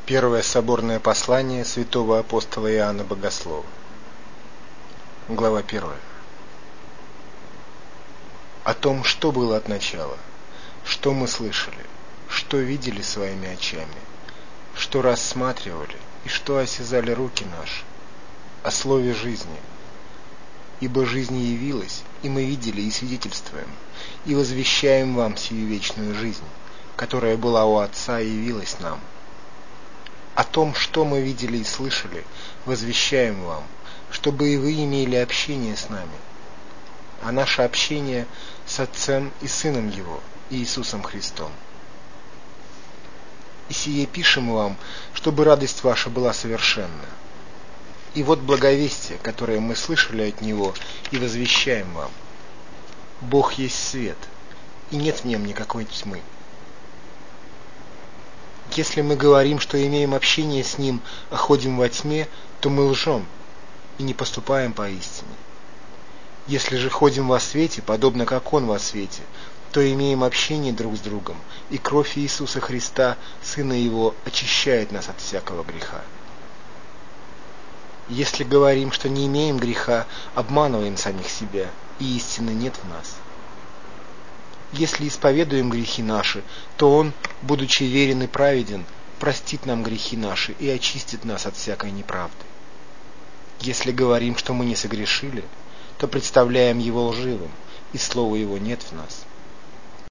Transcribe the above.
Первое соборное послание святого апостола Иоанна Богослова. Глава 1. О том, что было от начала, что мы слышали, что видели своими очами, что рассматривали и что осязали руки наши, о слове жизни. Ибо жизнь явилась, и мы видели и свидетельствуем, и возвещаем вам сию вечную жизнь, которая была у Отца и явилась нам. О том, что мы видели и слышали, возвещаем вам, чтобы и вы имели общение с нами. А наше общение с Отцем и Сыном Его, Иисусом Христом. И сие пишем вам, чтобы радость ваша была совершенна. И вот благовестие, которое мы слышали от Него, и возвещаем вам. Бог есть свет, и нет в нем никакой тьмы. Если мы говорим, что имеем общение с Ним, а ходим во тьме, то мы лжем и не поступаем по истине. Если же ходим во свете, подобно как Он во свете, то имеем общение друг с другом, и кровь Иисуса Христа, Сына Его, очищает нас от всякого греха. Если говорим, что не имеем греха, обманываем самих себя, и истины нет в нас. Если исповедуем грехи наши, то Он, будучи верен и праведен, простит нам грехи наши и очистит нас от всякой неправды. Если говорим, что мы не согрешили, то представляем Его лживым, и слова Его нет в нас.